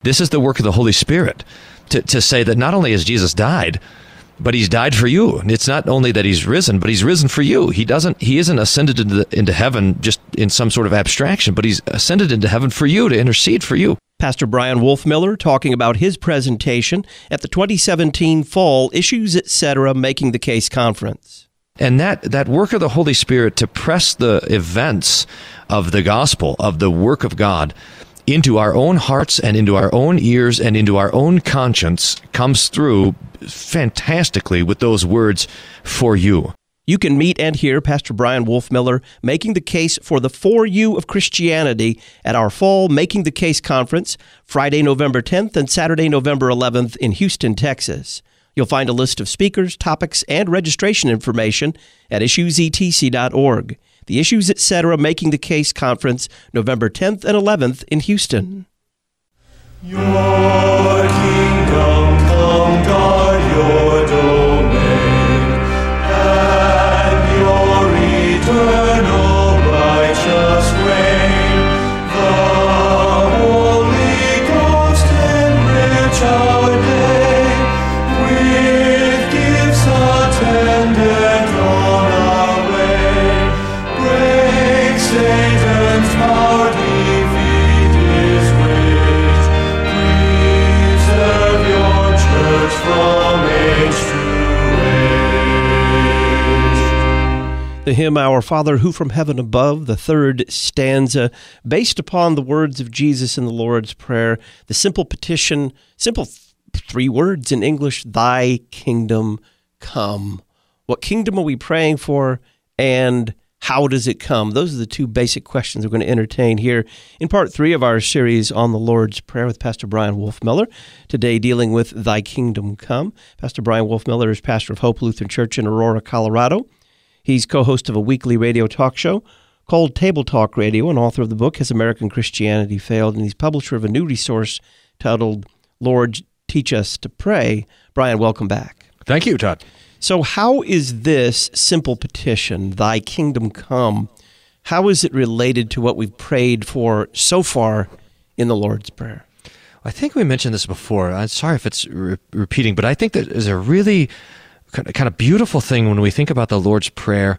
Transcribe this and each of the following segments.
This is the work of the Holy Spirit to say that not only has Jesus died, but he's died for you. And it's not only that he's risen, but he's risen for you. He isn't ascended into heaven just in some sort of abstraction, but he's ascended into heaven for you, to intercede for you. Pastor Brian Wolfmueller talking about his presentation at the 2017 Fall Issues Etc. Making the Case Conference. And that work of the Holy Spirit to press the events of the gospel, of the work of God, into our own hearts and into our own ears and into our own conscience comes through fantastically with those words, "for you." You can meet and hear Pastor Brian Wolfmueller making the case for the For You of Christianity at our Fall Making the Case Conference, Friday, November 10th and Saturday, November 11th in Houston, Texas. You'll find a list of speakers, topics, and registration information at issuesetc.org. The Issues Etc. Making the Case Conference, November 10th and 11th in Houston. Your kingdom come, God, your domain, and your eternal righteous reign. The Holy Ghost enrich our day with gifts attendant on our way. Break Satan's power, defeat his wage. Preserve your church from age to age. The hymn, Our Father who from heaven above, the third stanza, based upon the words of Jesus in the Lord's Prayer, the simple petition, simple three words in English, Thy kingdom come. What kingdom are we praying for, and how does it come? Those are the two basic questions we're going to entertain here in part 3 of our series on the Lord's Prayer with Pastor Brian Wolfmueller. Today dealing with Thy Kingdom Come. Pastor Brian Wolfmueller is pastor of Hope Lutheran Church in Aurora, Colorado. He's co-host of a weekly radio talk show called Table Talk Radio and author of the book Has American Christianity Failed? And he's publisher of a new resource titled Lord, Teach Us to Pray. Brian, welcome back. Thank you, Todd. So how is this simple petition, Thy Kingdom Come, how is it related to what we've prayed for so far in the Lord's Prayer? I think we mentioned this before. I'm sorry if it's repeating, but I think that is a really kind of beautiful thing when we think about the Lord's Prayer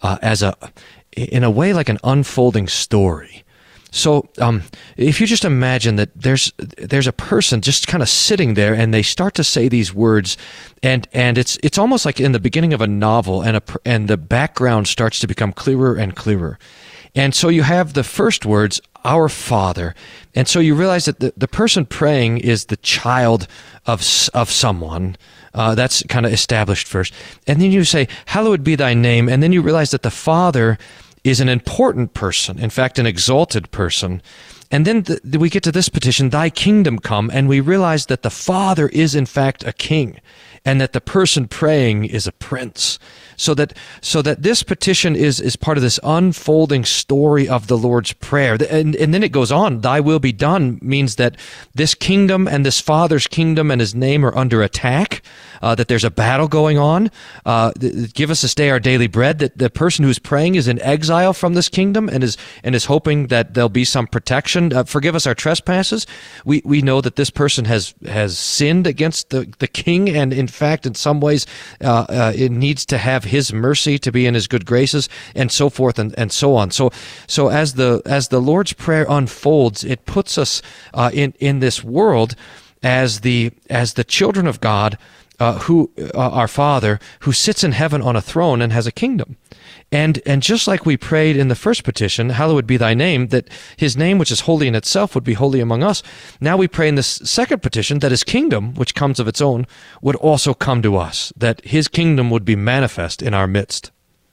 in a way like an unfolding story. So if you just imagine that there's a person just kind of sitting there and they start to say these words and it's almost like in the beginning of a novel and the background starts to become clearer and clearer. And so you have the first words, Our Father. And so you realize that the person praying is the child of someone. That's kind of established first. And then you say, Hallowed be thy name. And then you realize that the Father is an important person, in fact, an exalted person. And then we get to this petition, Thy kingdom come, and we realize that the Father is, in fact, a king, and that the person praying is a prince. So that this petition is part of this unfolding story of the Lord's Prayer. And then it goes on, Thy will be done means that this kingdom and this Father's kingdom and his name are under attack, that there's a battle going on. Give us this day our daily bread, that the person who's praying is in exile from this kingdom and is hoping that there'll be some protection. Forgive us our trespasses. We know that this person has sinned against the king, and in fact, in some ways, it needs to have his mercy to be in his good graces, and so forth and so on. So as the Lord's Prayer unfolds, it puts us in this world as the children of God, who our Father, who sits in heaven on a throne and has a kingdom. And just like we prayed in the first petition, Hallowed be thy name, that his name, which is holy in itself, would be holy among us. Now we pray in this second petition that his kingdom, which comes of its own, would also come to us, that his kingdom would be manifest in our midst.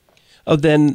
Then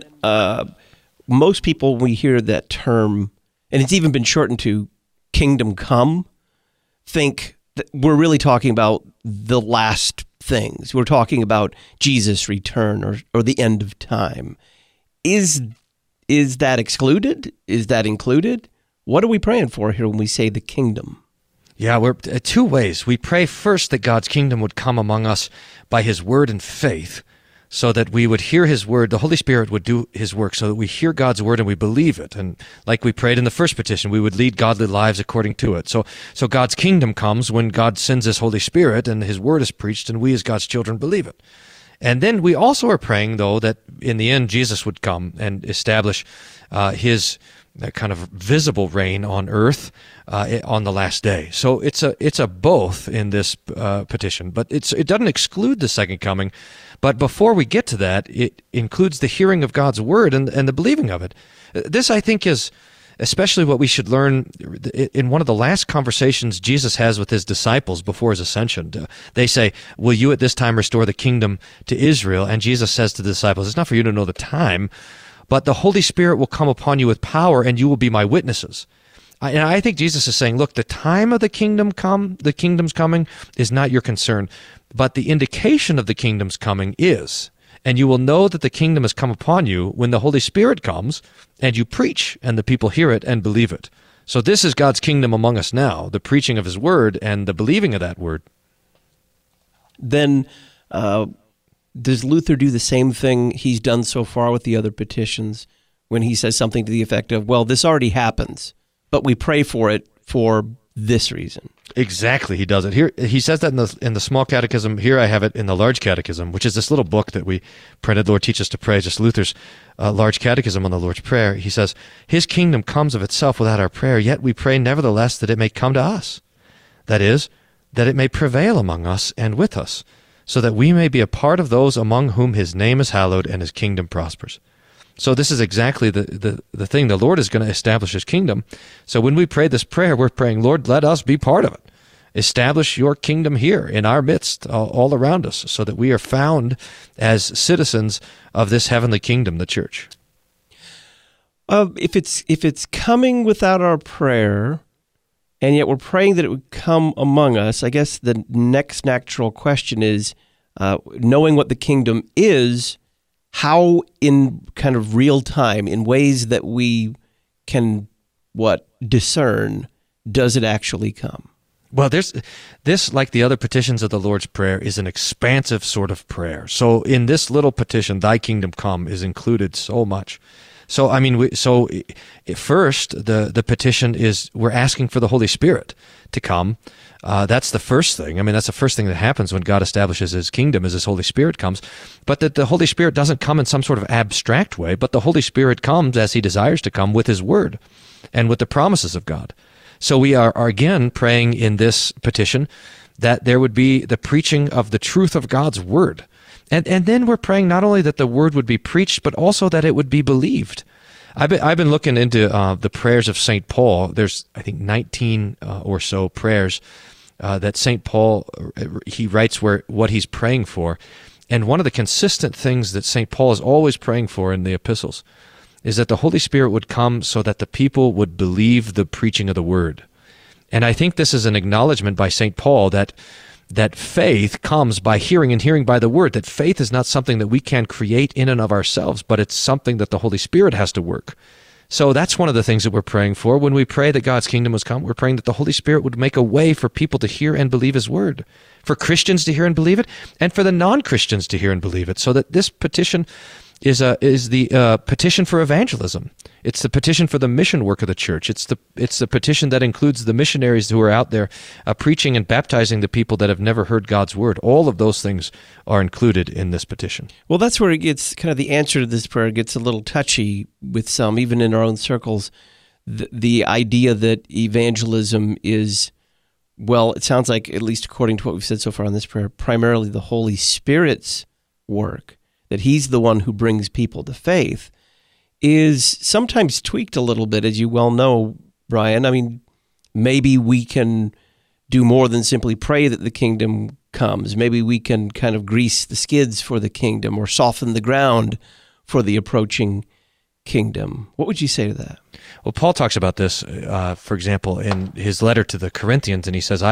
most people, when we hear that term, and it's even been shortened to kingdom come, think that we're really talking about the last things. We're talking about Jesus' return or the end of time. Is that excluded? Is that included? What are we praying for here when we say the kingdom? Yeah, we're two ways. We pray first that God's kingdom would come among us by his word and faith, so that we would hear his word. The Holy Spirit would do his work so that we hear God's word and we believe it. And like we prayed in the first petition, we would lead godly lives according to it. So God's kingdom comes when God sends his Holy Spirit and his word is preached and we as God's children believe it. And then we also are praying, though, that in the end Jesus would come and establish his kind of visible reign on earth on the last day. So it's a both in this petition, but it doesn't exclude the second coming. But before we get to that, it includes the hearing of God's word and the believing of it. This, I think, is especially what we should learn in one of the last conversations Jesus has with his disciples before his ascension. They say, "Will you at this time restore the kingdom to Israel?" And Jesus says to the disciples, "It's not for you to know the time, but the Holy Spirit will come upon you with power, and you will be my witnesses." And I think Jesus is saying, look, the time of the kingdom's coming is not your concern, but the indication of the kingdom's coming is. And you will know that the kingdom has come upon you when the Holy Spirit comes and you preach and the people hear it and believe it. So this is God's kingdom among us now, the preaching of his word and the believing of that word. Then does Luther do the same thing he's done so far with the other petitions when he says something to the effect of, well, this already happens, but we pray for it for this reason? Exactly, he does it. Here he says that in the small catechism. Here I have it in the large catechism, which is this little book that we printed, Lord Teach Us to Pray, just Luther's large catechism on the Lord's Prayer. He says, his kingdom comes of itself without our prayer, yet we pray nevertheless that it may come to us. That is, that it may prevail among us and with us, so that we may be a part of those among whom his name is hallowed and his kingdom prospers. So this is exactly the thing. The Lord is going to establish his kingdom. So when we pray this prayer, we're praying, Lord, let us be part of it. Establish your kingdom here in our midst, all around us, so that we are found as citizens of this heavenly kingdom, the church. If it's coming without our prayer, and yet we're praying that it would come among us, I guess the next natural question is, knowing what the kingdom is, how in kind of real time, in ways that we can, discern, does it actually come? Well, this, like the other petitions of the Lord's Prayer, is an expansive sort of prayer. So in this little petition, thy kingdom come, is included so much. So, I mean, first, the petition is we're asking for the Holy Spirit to come. That's the first thing. I mean, that's the first thing that happens when God establishes his kingdom, is his Holy Spirit comes. But that the Holy Spirit doesn't come in some sort of abstract way, but the Holy Spirit comes as he desires to come with his word and with the promises of God. So we are again praying in this petition that there would be the preaching of the truth of God's word. And then we're praying not only that the word would be preached, but also that it would be believed. I've been looking into the prayers of St. Paul. There's, I think, 19 or so prayers that St. Paul, he writes what he's praying for. And one of the consistent things that St. Paul is always praying for in the epistles is that the Holy Spirit would come so that the people would believe the preaching of the word. And I think this is an acknowledgement by St. Paul that faith comes by hearing and hearing by the word, that faith is not something that we can create in and of ourselves, but it's something that the Holy Spirit has to work. So that's one of the things that we're praying for. When we pray that God's kingdom has come, we're praying that the Holy Spirit would make a way for people to hear and believe his word, for Christians to hear and believe it, and for the non-Christians to hear and believe it, so that this petition is the petition for evangelism. It's the petition for the mission work of the church. It's the petition that includes the missionaries who are out there preaching and baptizing the people that have never heard God's word. All of those things are included in this petition. Well, that's where it gets kind of the answer to this prayer gets a little touchy with some, even in our own circles. The idea that evangelism is, well, it sounds like, at least according to what we've said so far on this prayer, primarily the Holy Spirit's work, that he's the one who brings people to faith, is sometimes tweaked a little bit, as you well know, Brian. I mean, maybe we can do more than simply pray that the kingdom comes. Maybe we can kind of grease the skids for the kingdom or soften the ground for the approaching kingdom. What would you say to that? Well, Paul talks about this, for example, in his letter to the Corinthians, and he says,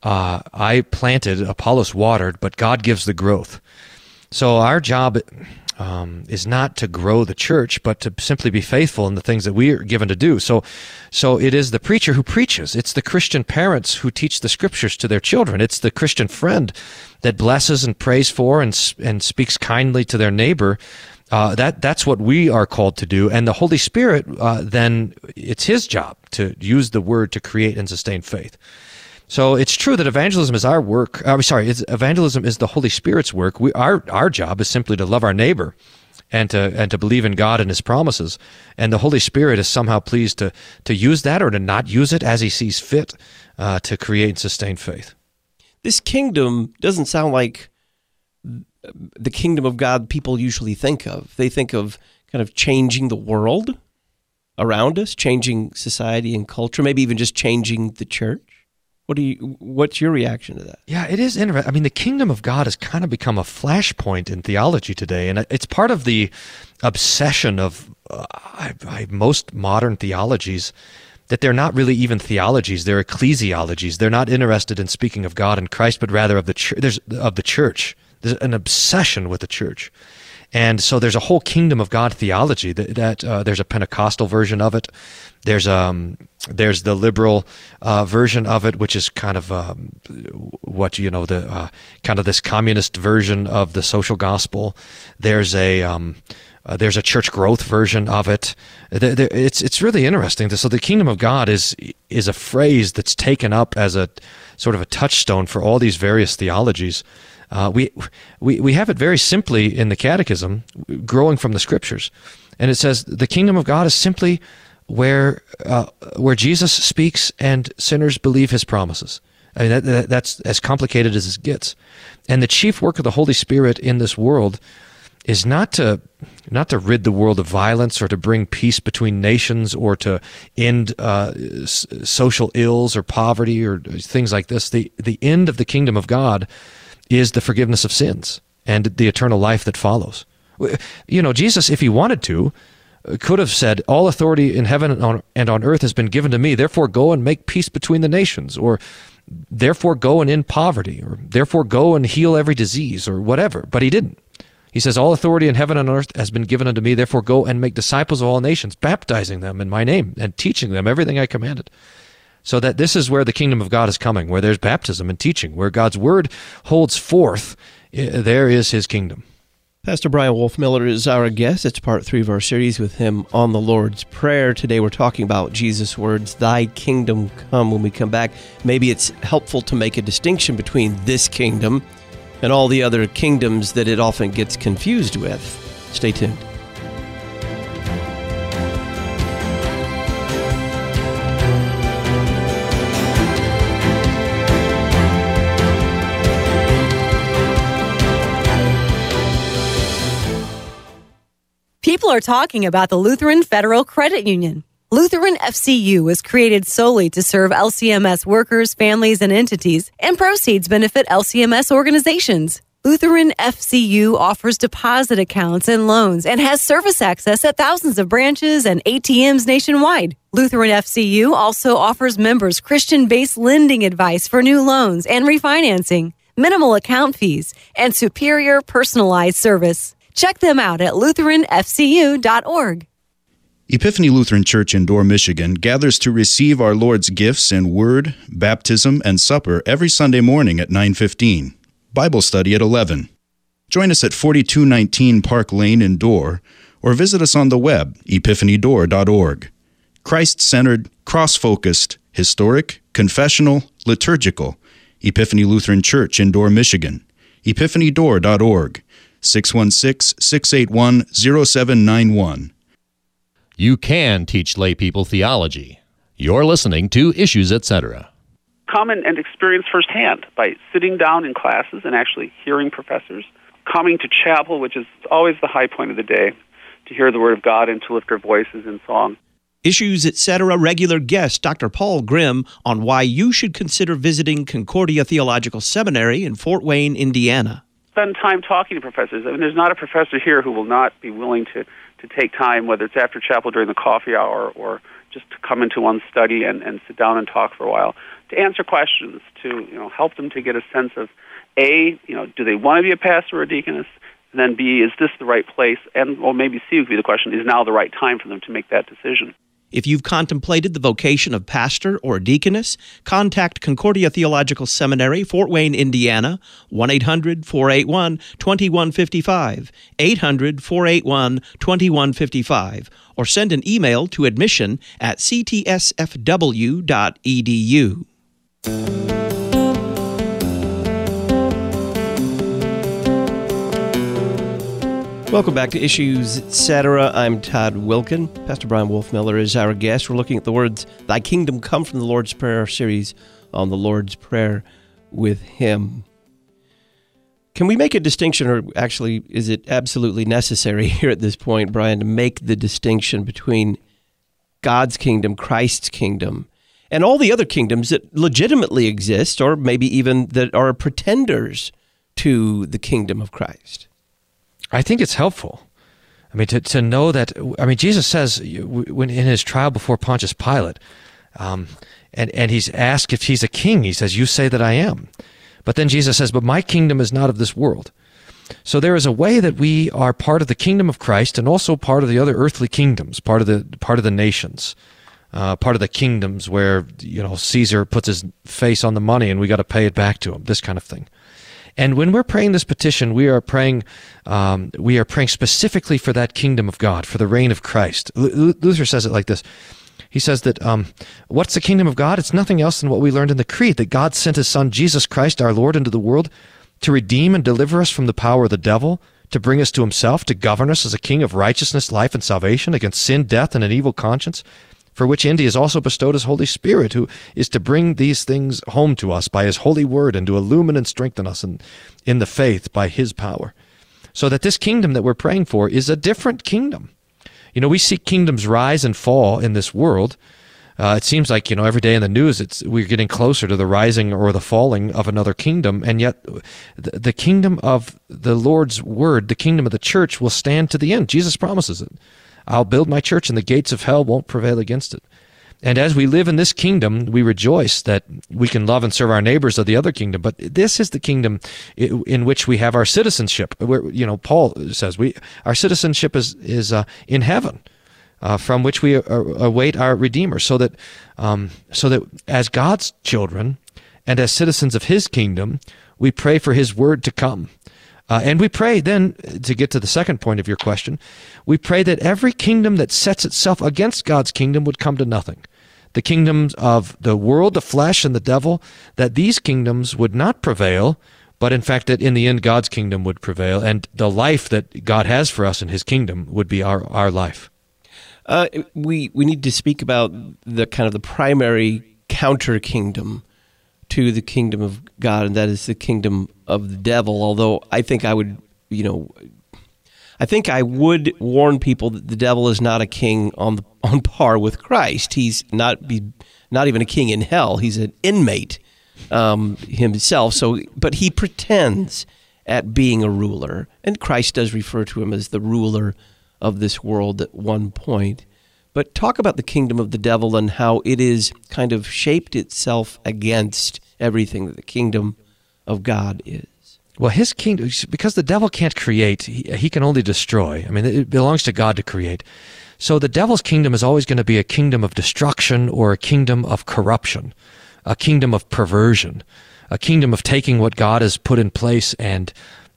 I planted, Apollos watered, but God gives the growth. So our job is not to grow the church, but to simply be faithful in the things that we are given to do. So it is the preacher who preaches. It's the Christian parents who teach the scriptures to their children. It's the Christian friend that blesses and prays for and speaks kindly to their neighbor. That's what we are called to do. And the Holy Spirit, then it's his job to use the word to create and sustain faith. So it's true that evangelism is our work. Evangelism is the Holy Spirit's work. Our job is simply to love our neighbor and to believe in God and his promises. And the Holy Spirit is somehow pleased to use that or to not use it as he sees fit to create and sustain faith. This kingdom doesn't sound like the kingdom of God people usually think of. They think of kind of changing the world around us, changing society and culture, maybe even just changing the church. What's your reaction to that? Yeah, it is interesting. I mean, the kingdom of God has kind of become a flashpoint in theology today, and it's part of the obsession of most modern theologies that they're not really even theologies; they're ecclesiologies. They're not interested in speaking of God and Christ, but rather of the church. There's an obsession with the church. And so there's a whole kingdom of God theology that there's a Pentecostal version of it. There's the liberal version of it, which is kind of kind of this communist version of the social gospel. There's a church growth version of it. It's really interesting. So the kingdom of God is a phrase that's taken up as a sort of a touchstone for all these various theologies. We have it very simply in the Catechism, growing from the Scriptures, and it says the kingdom of God is simply where Jesus speaks and sinners believe his promises. I mean that's as complicated as it gets, and the chief work of the Holy Spirit in this world is not to rid the world of violence or to bring peace between nations or to end social ills or poverty or things like this. The end of the kingdom of God is the forgiveness of sins and the eternal life that follows. Jesus, if he wanted to, could have said, all authority in heaven and on earth has been given to me, therefore go and make peace between the nations, or therefore go and end poverty, or therefore go and heal every disease, or whatever. But he didn't. He says, all authority in heaven and on earth has been given unto me, therefore go and make disciples of all nations, baptizing them in my name and teaching them everything I commanded. So that this is where the kingdom of God is coming, where there's baptism and teaching, where God's word holds forth, there is his kingdom. Pastor Brian Wolfmueller is our guest. It's part 3 of our series with him on the Lord's Prayer. Today we're talking about Jesus' words, thy kingdom come. When we come back, maybe it's helpful to make a distinction between this kingdom and all the other kingdoms that it often gets confused with. Stay tuned. People are talking about the Lutheran Federal Credit Union. Lutheran FCU was created solely to serve LCMS workers, families, and entities, and proceeds benefit LCMS organizations. Lutheran FCU offers deposit accounts and loans and has service access at thousands of branches and ATMs nationwide. Lutheran FCU also offers members Christian-based lending advice for new loans and refinancing, minimal account fees, and superior personalized service. Check them out at LutheranFCU.org. Epiphany Lutheran Church in Dorr, Michigan gathers to receive our Lord's gifts in Word, Baptism, and Supper every Sunday morning at 9:15. Bible study at 11. Join us at 4219 Park Lane in Dorr, or visit us on the web, epiphanydorr.org. Christ-centered, cross-focused, historic, confessional, liturgical. Epiphany Lutheran Church in Dorr, Michigan. epiphanydorr.org. 616-681-0791. You can teach lay people theology. You're listening to Issues, Etc. Come and experience firsthand by sitting down in classes and actually hearing professors, coming to chapel, which is always the high point of the day, to hear the Word of God and to lift our voices in song. Issues, Etc. regular guest Dr. Paul Grimm on why you should consider visiting Concordia Theological Seminary in Fort Wayne, Indiana. Spend time talking to professors. I mean, there's not a professor here who will not be willing to take time, whether it's after chapel during the coffee hour or just to come into one's study and sit down and talk for a while, to answer questions, to help them to get a sense of, A, do they want to be a pastor or a deaconess? And then B, is this the right place? And, well, maybe C would be the question, is now the right time for them to make that decision? If you've contemplated the vocation of pastor or deaconess, contact Concordia Theological Seminary, Fort Wayne, Indiana, 1-800-481-2155, 800-481-2155, or send an email to admission@ctsfw.edu. Welcome back to Issues, Etc. I'm Todd Wilkin. Pastor Brian Wolfmiller is our guest. We're looking at the words, "Thy kingdom come" from the Lord's Prayer series on the Lord's Prayer with Him. Can we make a distinction, or actually is it absolutely necessary here at this point, Brian, to make the distinction between God's kingdom, Christ's kingdom, and all the other kingdoms that legitimately exist, or maybe even that are pretenders to the kingdom of Christ? I think it's helpful. I mean, to know that, I mean, Jesus says when in his trial before Pontius Pilate, and he's asked if he's a king, he says, "You say that I am." But then Jesus says, "But my kingdom is not of this world." So there is a way that we are part of the kingdom of Christ and also part of the other earthly kingdoms, part of the nations, part of the kingdoms where, Caesar puts his face on the money and we got to pay it back to him, this kind of thing. And when we're praying this petition, we are praying specifically for that kingdom of God, for the reign of Christ. Luther says it like this. He says that what's the kingdom of God? It's nothing else than what we learned in the Creed, that God sent his Son, Jesus Christ, our Lord, into the world to redeem and deliver us from the power of the devil, to bring us to himself, to govern us as a king of righteousness, life, and salvation against sin, death, and an evil conscience, for which end he has also bestowed his Holy Spirit, who is to bring these things home to us by his holy word and to illumine and strengthen us in the faith by his power. So that this kingdom that we're praying for is a different kingdom. We see kingdoms rise and fall in this world. It seems like, every day in the news, we're getting closer to the rising or the falling of another kingdom, and yet the kingdom of the Lord's word, the kingdom of the church, will stand to the end. Jesus promises it. I'll build my church, and the gates of hell won't prevail against it. And as we live in this kingdom, we rejoice that we can love and serve our neighbors of the other kingdom. But this is the kingdom in which we have our citizenship. Where, Paul says our citizenship is in heaven, from which we await our Redeemer. So that as God's children and as citizens of His kingdom, we pray for His word to come. And we pray then, to get to the second point of your question, we pray that every kingdom that sets itself against God's kingdom would come to nothing. The kingdoms of the world, the flesh, and the devil, that these kingdoms would not prevail, but in fact that in the end God's kingdom would prevail, and the life that God has for us in His kingdom would be our life. We need to speak about the kind of the primary counter kingdom to the kingdom of God, and that is the kingdom of the devil. Although I think I would warn people that the devil is not a king on par with Christ. He's not even a king in hell. He's an inmate himself. But he pretends at being a ruler, and Christ does refer to him as the ruler of this world at one point. But talk about the kingdom of the devil and how it is kind of shaped itself against everything that the kingdom of God is. Well, his kingdom, because the devil can't create, he can only destroy. I mean, it belongs to God to create. So the devil's kingdom is always going to be a kingdom of destruction or a kingdom of corruption, a kingdom of perversion, a kingdom of taking what God has put in place and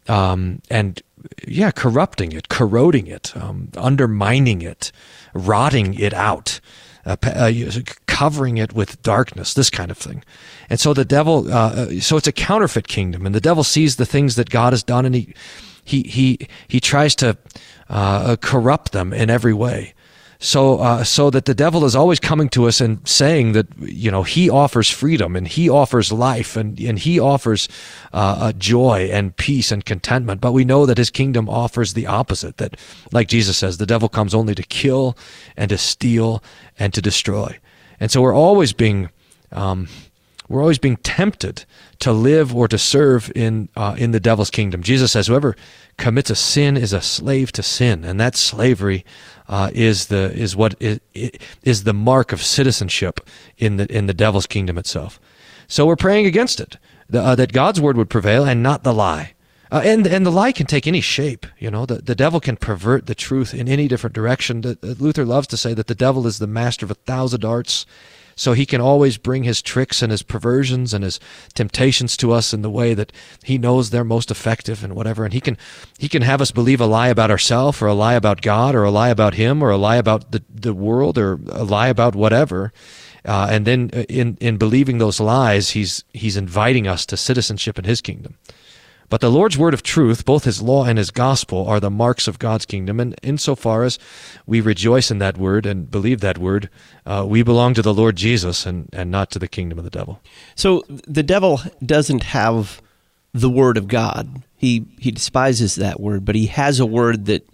corrupting it, corroding it, undermining it, rotting it out, covering it with darkness, this kind of thing. And so the devil, so it's a counterfeit kingdom, and the devil sees the things that God has done, and he tries to corrupt them in every way. So that the devil is always coming to us and saying that, he offers freedom, and he offers life, and he offers joy and peace and contentment. But we know that his kingdom offers the opposite, that, like Jesus says, the devil comes only to kill and to steal and to destroy. And so we're always being tempted to live or to serve in the devil's kingdom. Jesus says, whoever commits a sin is a slave to sin, and that slavery is the mark of citizenship in the devil's kingdom itself. So we're praying against it, that God's word would prevail and not the lie. And the lie can take any shape. The devil can pervert the truth in any different direction. Luther loves to say that the devil is the master of 1,000 arts. So he can always bring his tricks and his perversions and his temptations to us in the way that he knows they're most effective and whatever. And he can have us believe a lie about ourselves, or a lie about God, or a lie about him, or a lie about the world, or a lie about whatever. And then in believing those lies, he's inviting us to citizenship in his kingdom. But the Lord's word of truth, both his law and his gospel, are the marks of God's kingdom. And insofar as we rejoice in that word and believe that word, we belong to the Lord Jesus and not to the kingdom of the devil. So the devil doesn't have the word of God. He despises that word, but he has a word that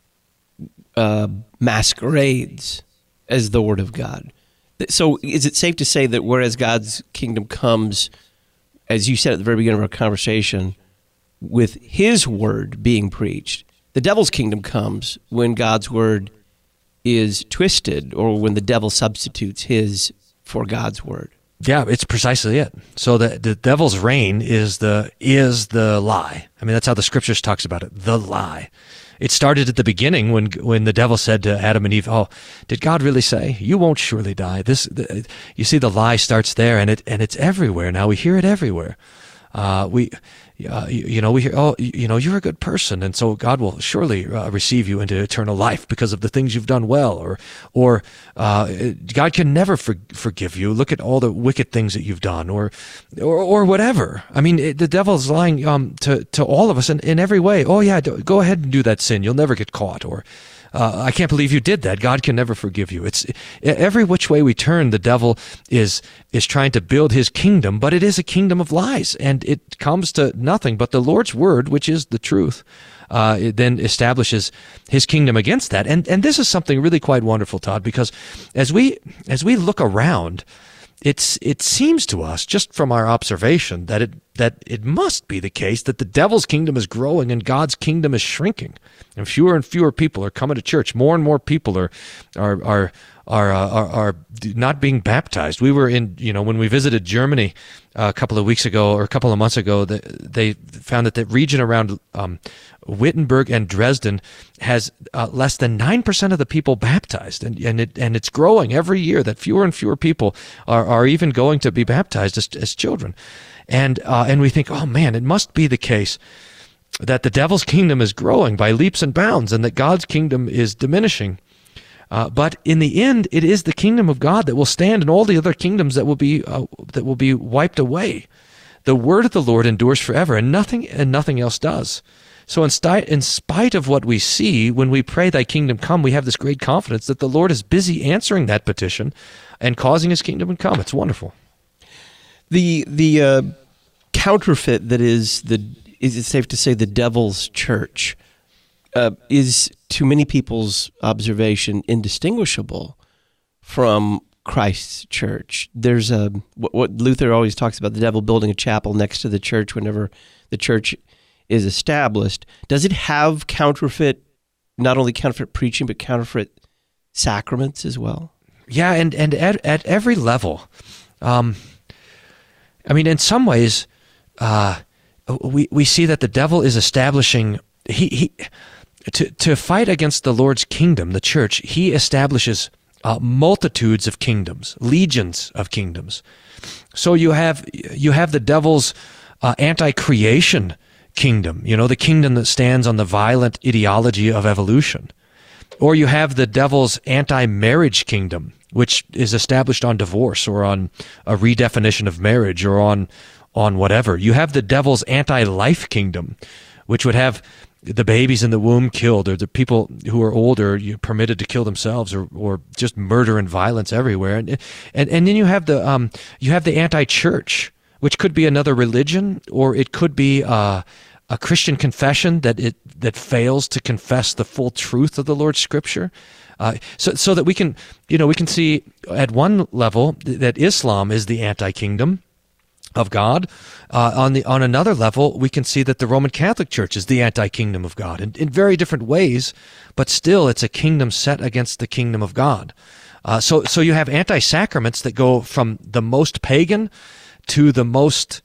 masquerades as the word of God. So is it safe to say that whereas God's kingdom comes, as you said at the very beginning of our conversation, with his word being preached, the devil's kingdom comes when God's word is twisted, or when the devil substitutes his for God's word? Yeah, it's precisely it. So the devil's reign is the lie. I mean, that's how the scriptures talks about it, the lie. It started at the beginning when the devil said to Adam and Eve, "Oh, did God really say you won't surely die?" You see, the lie starts there, and it's everywhere now. We hear it everywhere. We hear, "Oh, you're a good person, and so God will surely receive you into eternal life because of the things you've done well," or God can never forgive you. Look at all the wicked things that you've done, or whatever. I mean, the devil's lying to all of us in every way. "Oh yeah, go ahead and do that sin. You'll never get caught." Or "I can't believe you did that. God can never forgive you." It's every which way we turn, the devil is trying to build his kingdom, but it is a kingdom of lies, and it comes to nothing but the Lord's word, which is the truth. It then establishes his kingdom against that, and this is something really quite wonderful, Todd, because as we look around, it seems to us, just from our observation, that it must be the case that the devil's kingdom is growing and God's kingdom is shrinking, and fewer people are coming to church. More and more people are not being baptized. We were when we visited Germany a couple of weeks ago, or a couple of months ago, they found that the region around Wittenberg and Dresden has less than 9% of the people baptized, and it's growing every year. That fewer and fewer people are even going to be baptized as children, and we think, oh man, it must be the case that the devil's kingdom is growing by leaps and bounds, and that God's kingdom is diminishing. But in the end, it is the kingdom of God that will stand, and all the other kingdoms that will be wiped away. The word of the Lord endures forever, and nothing else does. So in spite of what we see, when we pray, "Thy kingdom come," we have this great confidence that the Lord is busy answering that petition and causing his kingdom to come. It's wonderful. The counterfeit that is it safe to say the devil's church is, to many people's observation, indistinguishable from Christ's church. There's what Luther always talks about, the devil building a chapel next to the church whenever the church is established. Does it have not only counterfeit preaching, but counterfeit sacraments as well? Yeah, and at every level. I mean, in some ways, we see that the devil is establishing to fight against the Lord's kingdom, the church. He establishes multitudes of kingdoms, legions of kingdoms. So you have the devil's anti-creation kingdom, the kingdom that stands on the violent ideology of evolution. Or you have the devil's anti-marriage kingdom, which is established on divorce, or on a redefinition of marriage, or on whatever. You have the devil's anti-life kingdom, which would have the babies in the womb killed, or the people who are older permitted to kill themselves, or just murder and violence everywhere. And then you have the anti-church, which could be another religion, or it could be a Christian confession that fails to confess the full truth of the Lord's Scripture. So that we can see at one level that Islam is the anti-kingdom of God. On another level, we can see that the Roman Catholic Church is the anti-kingdom of God in very different ways, but still it's a kingdom set against the kingdom of God. So you have anti-sacraments that go from the most pagan to the most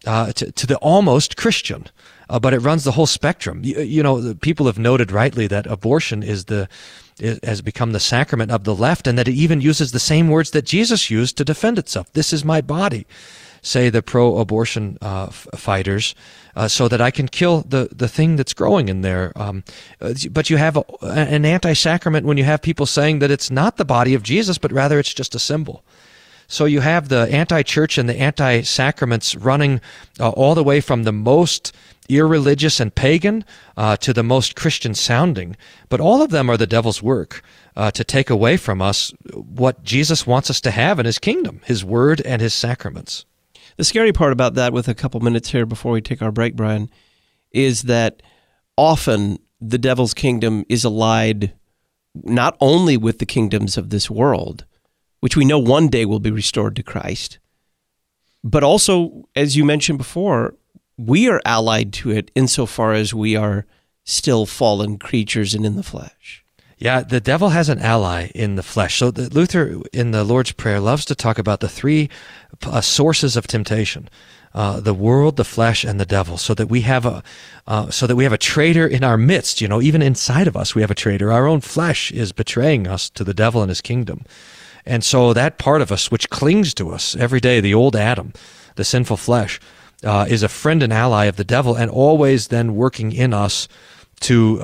to the almost Christian, but it runs the whole spectrum. People have noted rightly that abortion has become the sacrament of the left, and that it even uses the same words that Jesus used to defend itself. "This is my body," say the pro-abortion fighters, so that I can kill the thing that's growing in there. But you have an anti-sacrament when you have people saying that it's not the body of Jesus, but rather it's just a symbol. So you have the anti-church and the anti-sacraments running all the way from the most irreligious and pagan to the most Christian sounding. But all of them are the devil's work to take away from us what Jesus wants us to have in his kingdom, his word and his sacraments. The scary part about that, with a couple minutes here before we take our break, Brian, is that often the devil's kingdom is allied not only with the kingdoms of this world, which we know one day will be restored to Christ, but also, as you mentioned before, we are allied to it insofar as we are still fallen creatures and in the flesh. Yeah, the devil has an ally in the flesh. So Luther, in the Lord's Prayer, loves to talk about the three sources of temptation: the world, the flesh, and the devil. So that we have a traitor in our midst. Even inside of us, we have a traitor. Our own flesh is betraying us to the devil and his kingdom. And so that part of us, which clings to us every day, the old Adam, the sinful flesh, is a friend and ally of the devil, and always then working in us to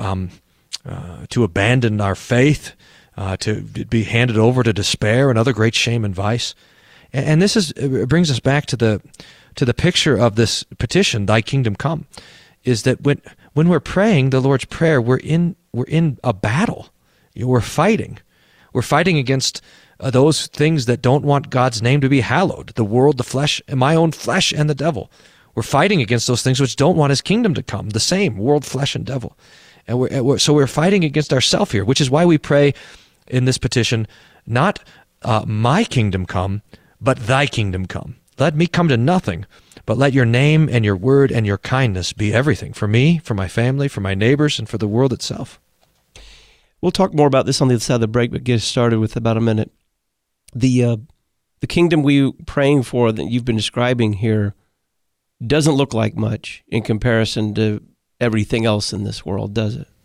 abandon our faith, to be handed over to despair and other great shame and vice. And this brings us back to the picture of this petition, "Thy kingdom come," is that when we're praying the Lord's Prayer, we're in a battle. We're fighting. We're fighting against those things that don't want God's name to be hallowed: the world, the flesh, and my own flesh, and the devil. We're fighting against those things which don't want his kingdom to come, the same, world, flesh, and devil. And we're fighting against ourselves here, which is why we pray in this petition, not my kingdom come, but thy kingdom come. Let me come to nothing, but let your name and your word and your kindness be everything for me, for my family, for my neighbors, and for the world itself. We'll talk more about this on the other side of the break, but get us started with about a minute. The kingdom we're praying for that you've been describing here doesn't look like much in comparison to everything else in this world, does it?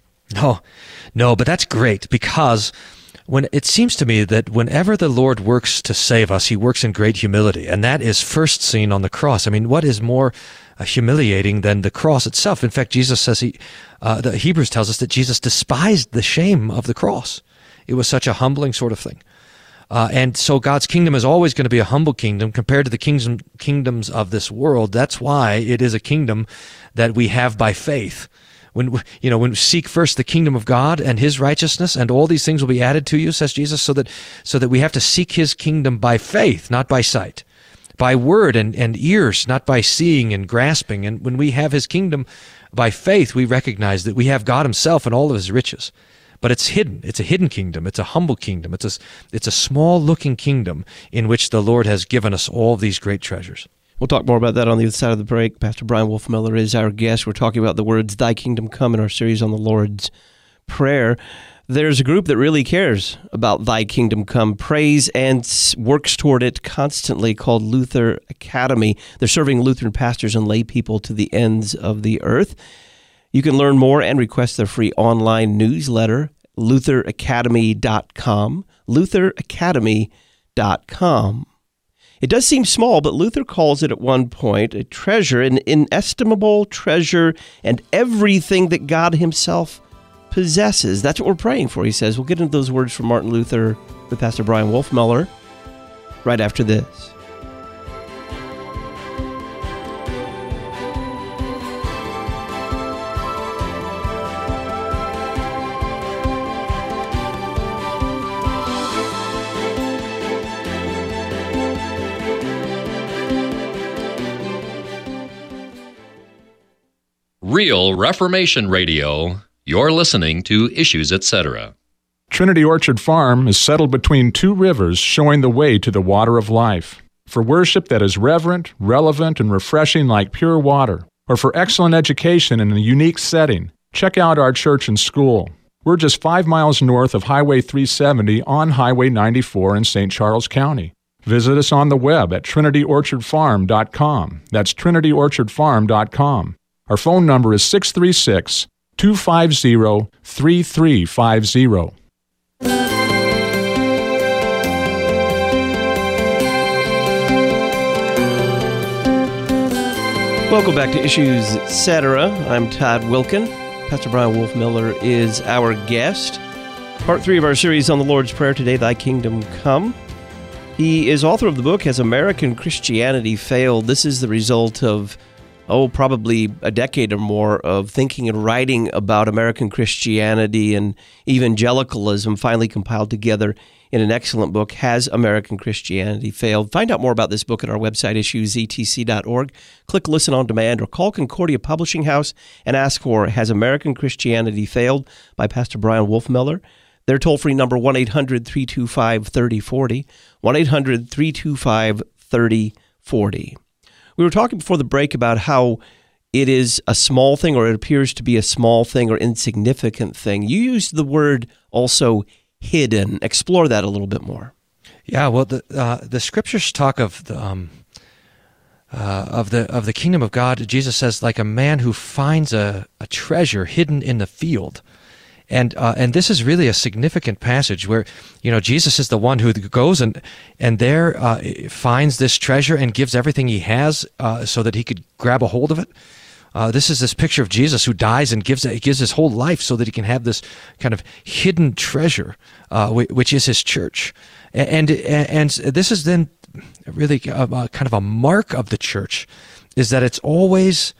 No, but that's great, because when it seems to me that whenever the Lord works to save us, he works in great humility, and that is first seen on the cross. I mean, what is more humiliating than the cross itself? In fact, Jesus says the Hebrews tells us that Jesus despised the shame of the cross. It was such a humbling sort of thing. And so God's kingdom is always going to be a humble kingdom compared to the kingdoms of this world. That's why it is a kingdom that we have by faith. When we seek first the kingdom of God and his righteousness, and all these things will be added to you, says Jesus, so that we have to seek his kingdom by faith, not by sight, by word and ears, not by seeing and grasping. And when we have his kingdom by faith, we recognize that we have God himself and all of his riches. But it's hidden. It's a hidden kingdom. It's a humble kingdom. It's a small-looking kingdom in which the Lord has given us all these great treasures. We'll talk more about that on the other side of the break. Pastor Brian Wolfmueller is our guest. We're talking about the words, "Thy kingdom come," in our series on the Lord's Prayer. There's a group that really cares about Thy kingdom come, prays and works toward it constantly, called Luther Academy. They're serving Lutheran pastors and lay people to the ends of the earth. You can learn more and request their free online newsletter, lutheracademy.com, lutheracademy.com. It does seem small, but Luther calls it at one point a treasure, an inestimable treasure, and everything that God himself possesses. That's what we're praying for, he says. We'll get into those words from Martin Luther with Pastor Brian Wolfmueller right after this. Real Reformation Radio. You're listening to Issues, Etc. Trinity Orchard Farm is settled between two rivers, showing the way to the water of life. For worship that is reverent, relevant, and refreshing like pure water, or for excellent education in a unique setting, check out our church and school. We're just 5 miles north of Highway 370 on Highway 94 in St. Charles County. Visit us on the web at trinityorchardfarm.com. That's trinityorchardfarm.com. Our phone number is 636-250-3350. Welcome back to Issues Etc. I'm Todd Wilkin. Pastor Brian Wolfmueller is our guest. Part 3 of our series on the Lord's Prayer today, Thy Kingdom Come. He is author of the book, Has American Christianity Failed? This is the result of, probably a decade or more of thinking and writing about American Christianity and evangelicalism, finally compiled together in an excellent book, Has American Christianity Failed? Find out more about this book at our website, issuesetc.org. Click Listen on Demand or call Concordia Publishing House and ask for Has American Christianity Failed? By Pastor Brian Wolfmueller. Their toll-free number, 1-800-325-3040, 1-800-325-3040. We were talking before the break about how it is a small thing, or it appears to be a small thing or insignificant thing. You used the word also hidden. Explore that a little bit more. Yeah, well, the scriptures talk of the kingdom of God. Jesus says, like a man who finds a treasure hidden in the field. And this is really a significant passage where, Jesus is the one who goes and there finds this treasure and gives everything he has so that he could grab a hold of it. This is this picture of Jesus who dies and gives his whole life so that he can have this kind of hidden treasure, which is his church. And this is then really kind of a mark of the church, is that it's always...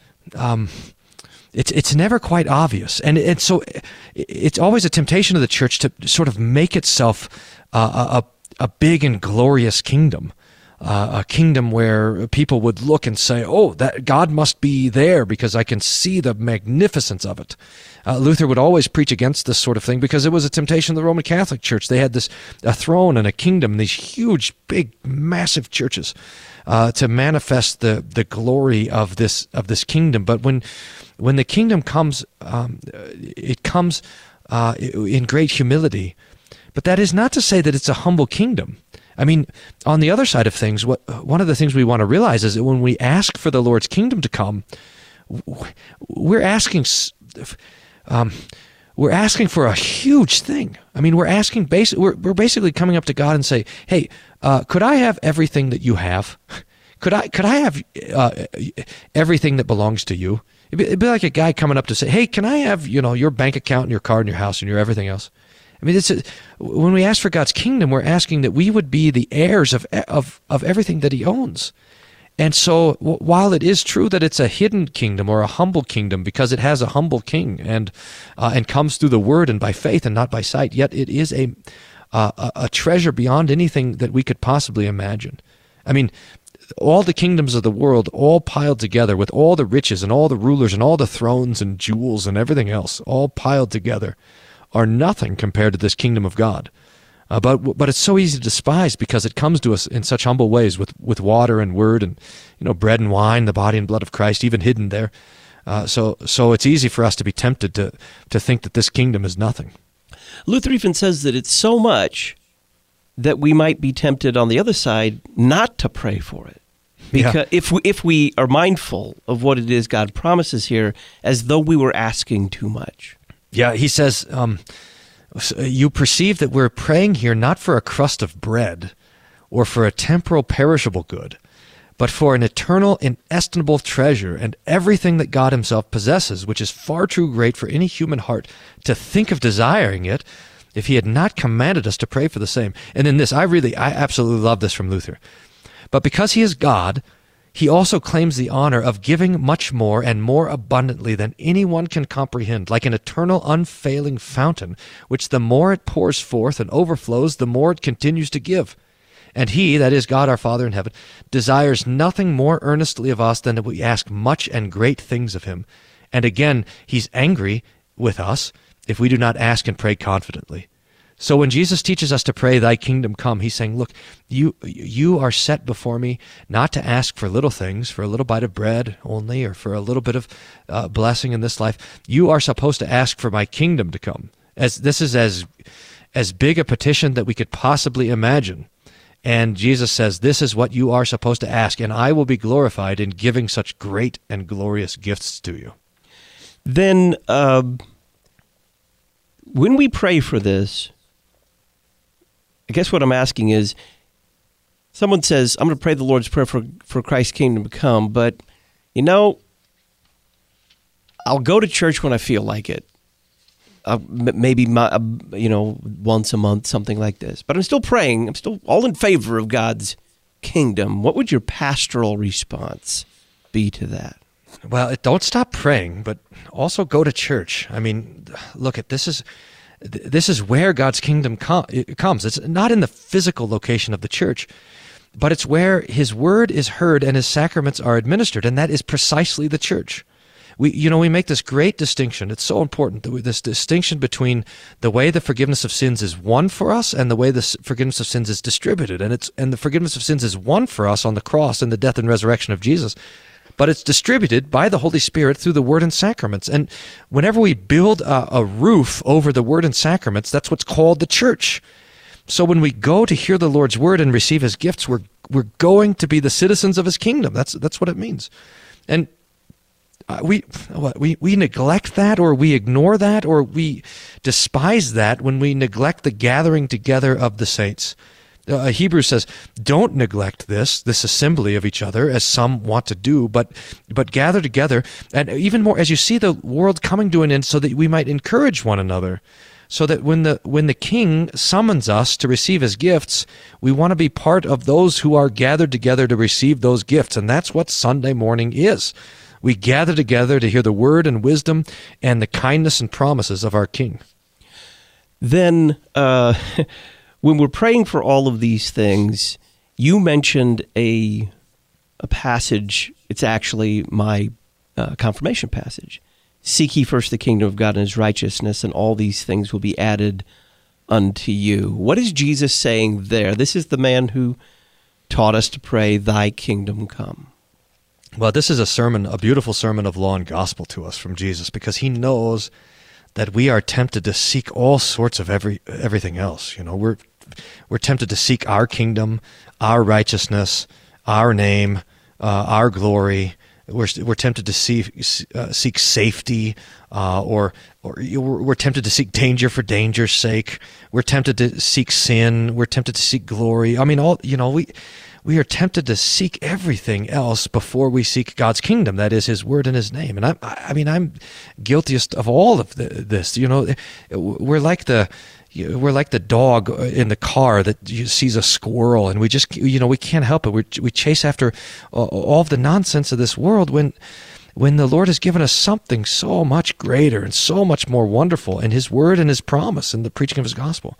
It's never quite obvious, and so it's always a temptation of the church to sort of make itself a big and glorious kingdom, a kingdom where people would look and say, "Oh, that God must be there because I can see the magnificence of it." Luther would always preach against this sort of thing because it was a temptation of the Roman Catholic Church. They had a throne and a kingdom, these huge, big, massive churches to manifest the glory of this kingdom. But when the kingdom comes, it comes in great humility. But that is not to say that it's a humble kingdom. I mean, on the other side of things, one of the things we want to realize is that when we ask for the Lord's kingdom to come, we're asking for a huge thing. I mean, we're basically coming up to God and say, "Hey, could I have everything that you have? Could I have everything that belongs to you?" It'd be like a guy coming up to say, "Hey, can I have your bank account and your car and your house and your everything else?" I mean, when we ask for God's kingdom, we're asking that we would be the heirs of everything that He owns. And so, while it is true that it's a hidden kingdom or a humble kingdom because it has a humble king and comes through the word and by faith and not by sight, yet it is a treasure beyond anything that we could possibly imagine. I mean, all the kingdoms of the world, all piled together with all the riches and all the rulers and all the thrones and jewels and everything else, all piled together, are nothing compared to this kingdom of God. But it's so easy to despise because it comes to us in such humble ways with water and word and bread and wine, the body and blood of Christ, even hidden there. So it's easy for us to be tempted to think that this kingdom is nothing. Luther even says that it's so much that we might be tempted on the other side not to pray for it. Because if we are mindful of what it is God promises here, as though we were asking too much. Yeah, he says, you perceive that we're praying here not for a crust of bread or for a temporal perishable good, but for an eternal inestimable treasure and everything that God Himself possesses, which is far too great for any human heart to think of desiring it, if He had not commanded us to pray for the same. And in this, I absolutely love this from Luther. But because He is God, He also claims the honor of giving much more and more abundantly than anyone can comprehend, like an eternal, unfailing fountain, which the more it pours forth and overflows, the more it continues to give. And He, that is God our Father in heaven, desires nothing more earnestly of us than that we ask much and great things of Him. And again, He's angry with us if we do not ask and pray confidently. So when Jesus teaches us to pray, "Thy kingdom come," He's saying, look, you are set before me not to ask for little things, for a little bite of bread only, or for a little bit of blessing in this life. You are supposed to ask for my kingdom to come. This is as big a petition that we could possibly imagine. And Jesus says, this is what you are supposed to ask, and I will be glorified in giving such great and glorious gifts to you. Then, when we pray for this, I guess what I'm asking is, someone says, I'm going to pray the Lord's Prayer for Christ's kingdom to come, but, I'll go to church when I feel like it. Maybe once a month, something like this. But I'm still praying. I'm still all in favor of God's kingdom. What would your pastoral response be to that? Well, don't stop praying, but also go to church. I mean, look, this is where God's kingdom comes. It's not in the physical location of the church, but it's where His word is heard and His sacraments are administered, and that is precisely the church. We make this great distinction. It's so important, this distinction between the way the forgiveness of sins is won for us and the way the forgiveness of sins is distributed. And the forgiveness of sins is won for us on the cross and the death and resurrection of Jesus, but it's distributed by the Holy Spirit through the Word and sacraments. And whenever we build a roof over the Word and sacraments, that's what's called the church. So when we go to hear the Lord's Word and receive His gifts, we're going to be the citizens of His kingdom. That's what it means. And we neglect that, or we ignore that, or we despise that when we neglect the gathering together of the saints. Hebrews says, don't neglect this assembly of each other, as some want to do, but gather together, and even more as you see the world coming to an end, so that we might encourage one another, so that when the King summons us to receive His gifts, we want to be part of those who are gathered together to receive those gifts, and that's what Sunday morning is. We gather together to hear the word and wisdom and the kindness and promises of our King. Then, when we're praying for all of these things, you mentioned a passage. It's actually my confirmation passage. Seek ye first the kingdom of God and His righteousness, and all these things will be added unto you. What is Jesus saying there? This is the man who taught us to pray, Thy kingdom come. Well, this is a beautiful sermon of law and gospel to us from Jesus, because He knows that we are tempted to seek all sorts of everything else. We're tempted to seek our kingdom, our righteousness, our name, our glory. We're tempted to seek safety, or we're tempted to seek danger for danger's sake. We're tempted to seek sin. We're tempted to seek glory. I mean, we are tempted to seek everything else before we seek God's kingdom, that is His word and His name. And I'm guiltiest of all of this. We're like the dog in the car that sees a squirrel, and we just we can't help it. We chase after all of the nonsense of this world when the Lord has given us something so much greater and so much more wonderful in His word and His promise and the preaching of His gospel.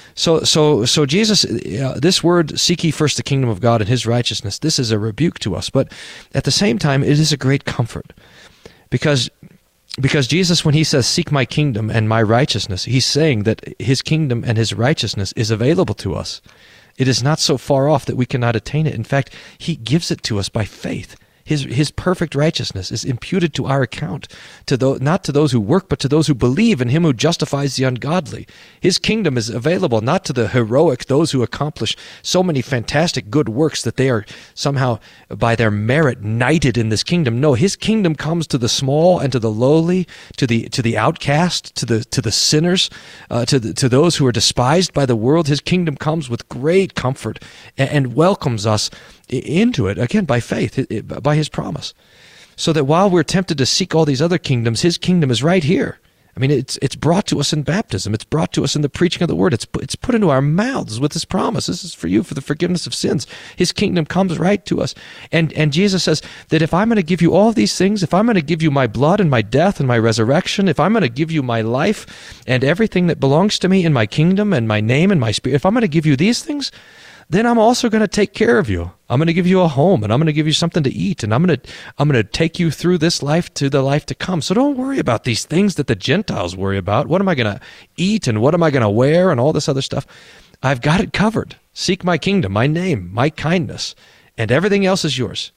So Jesus, this word, seek ye first the kingdom of God and His righteousness, this is a rebuke to us, but at the same time, it is a great comfort. Because Jesus, when He says, seek my kingdom and my righteousness, He's saying that His kingdom and His righteousness is available to us. It is not so far off that we cannot attain it. In fact, He gives it to us by faith. His perfect righteousness is imputed to our account, not to those who work, but to those who believe in Him who justifies the ungodly. His kingdom is available not to the heroic, those who accomplish so many fantastic good works that they are somehow by their merit knighted in this kingdom. No, His kingdom comes to the small and to the lowly, to the outcast, to the sinners, to those who are despised by the world. His kingdom comes with great comfort and welcomes us into it, again, by faith, by His promise. So that while we're tempted to seek all these other kingdoms, His kingdom is right here. I mean, it's brought to us in baptism. It's brought to us in the preaching of the word. It's put into our mouths with His promise. This is for you, for the forgiveness of sins. His kingdom comes right to us. And Jesus says that if I'm going to give you all these things, if I'm going to give you my blood and my death and my resurrection, if I'm going to give you my life and everything that belongs to me in my kingdom and my name and my spirit, if I'm going to give you these things, then I'm also going to take care of you. I'm going to give you a home, and I'm going to give you something to eat, and I'm going to take you through this life to the life to come. So don't worry about these things that the Gentiles worry about. What am I going to eat, and what am I going to wear, and all this other stuff? I've got it covered. Seek my kingdom, my name, my kindness, and everything else is yours.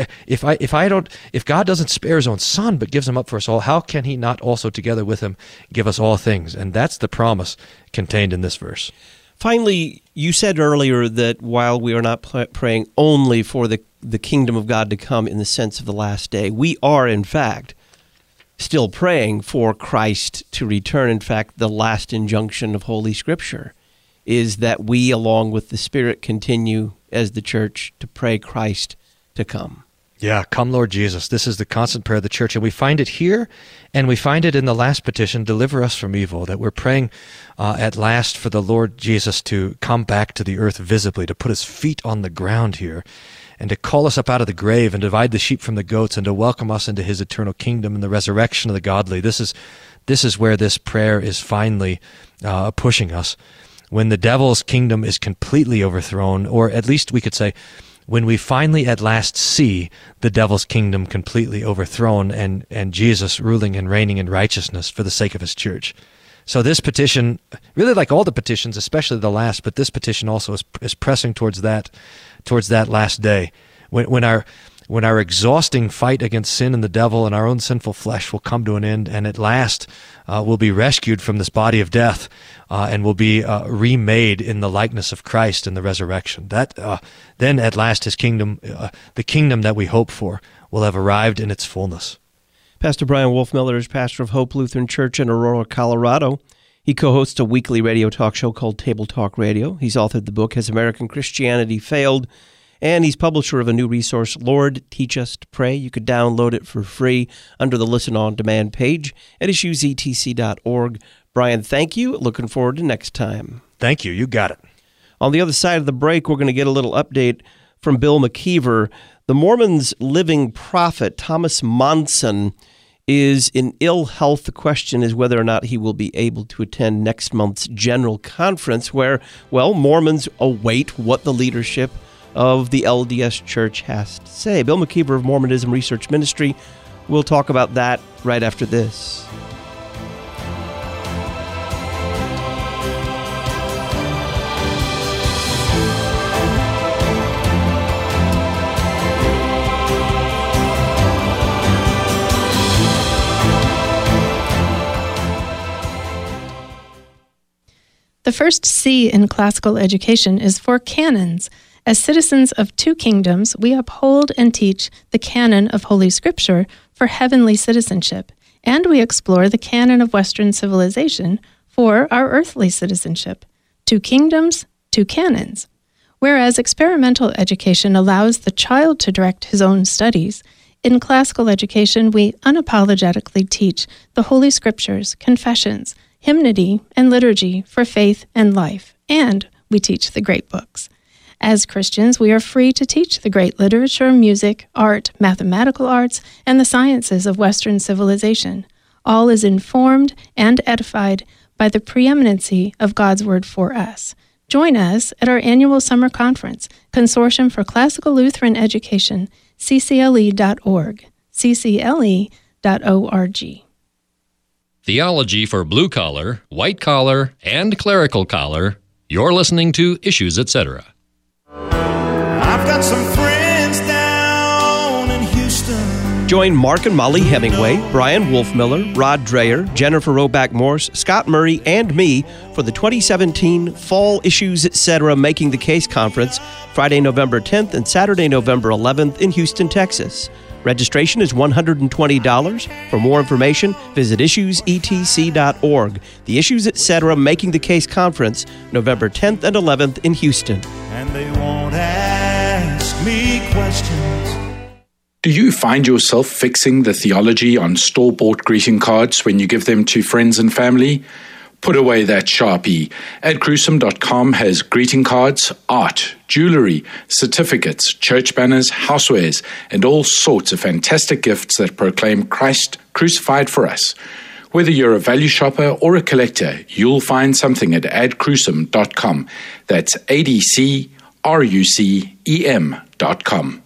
If God doesn't spare His own Son but gives Him up for us all, how can He not also together with Him give us all things? And that's the promise contained in this verse. Finally, you said earlier that while we are not praying only for the kingdom of God to come in the sense of the last day, we are, in fact, still praying for Christ to return. In fact, the last injunction of Holy Scripture is that we, along with the Spirit, continue as the church to pray Christ to come. Yeah, come Lord Jesus. This is the constant prayer of the church, and we find it here, and we find it in the last petition, deliver us from evil, that we're praying at last for the Lord Jesus to come back to the earth visibly, to put his feet on the ground here, and to call us up out of the grave and divide the sheep from the goats, and to welcome us into his eternal kingdom and the resurrection of the godly. This is where this prayer is finally pushing us. When the devil's kingdom is completely overthrown, or at least we could say, when we finally at last see the devil's kingdom completely overthrown and Jesus ruling and reigning in righteousness for the sake of his church. So this petition, really like all the petitions, especially the last, but this petition also is pressing towards that last day, when our exhausting fight against sin and the devil and our own sinful flesh will come to an end, and at last we'll be rescued from this body of death and will be remade in the likeness of Christ in the resurrection. Then at last his kingdom, the kingdom that we hope for, will have arrived in its fullness. Pastor Brian Wolfmueller is pastor of Hope Lutheran Church in Aurora, Colorado. He co-hosts a weekly radio talk show called Table Talk Radio. He's authored the book, Has American Christianity Failed? And he's publisher of a new resource, Lord, Teach Us to Pray. You could download it for free under the Listen On Demand page at issuesetc.org. Brian, thank you. Looking forward to next time. Thank you. You got it. On the other side of the break, we're going to get a little update from Bill McKeever. The Mormons' living prophet, Thomas Monson, is in ill health. The question is whether or not he will be able to attend next month's General Conference where, well, Mormons await what the leadership of the LDS Church has to say. Bill McKeever of Mormonism Research Ministry will talk about that right after this. The first C in classical education is for canons. As citizens of two kingdoms, we uphold and teach the canon of Holy Scripture for heavenly citizenship, and we explore the canon of Western civilization for our earthly citizenship. Two kingdoms, two canons. Whereas experimental education allows the child to direct his own studies, in classical education we unapologetically teach the Holy Scriptures, confessions, hymnody, and liturgy for faith and life, and we teach the great books. As Christians, we are free to teach the great literature, music, art, mathematical arts, and the sciences of Western civilization. All is informed and edified by the preeminency of God's Word for us. Join us at our annual summer conference, Consortium for Classical Lutheran Education, ccle.org, ccle.org. Theology for blue collar, white collar, and clerical collar. You're listening to Issues, Etc. I've got some friends down in Houston. Join Mark and Molly Hemingway, Brian Wolfmueller, Rod Dreyer, Jennifer Roback Morse, Scott Murray, and me for the 2017 Fall Issues, Etc. Making the Case Conference, Friday, November 10th and Saturday, November 11th in Houston, Texas. Registration is $120. For more information, visit issuesetc.org. The Issues, Etc. Making the Case Conference, November 10th and 11th in Houston. And they won't ask me questions. Do you find yourself fixing the theology on store-bought greeting cards when you give them to friends and family? Put away that Sharpie. AdCruesome.com has greeting cards, art, jewelry, certificates, church banners, housewares, and all sorts of fantastic gifts that proclaim Christ crucified for us. Whether you're a value shopper or a collector, you'll find something at AdCruesome.com. That's AdCrucem.com.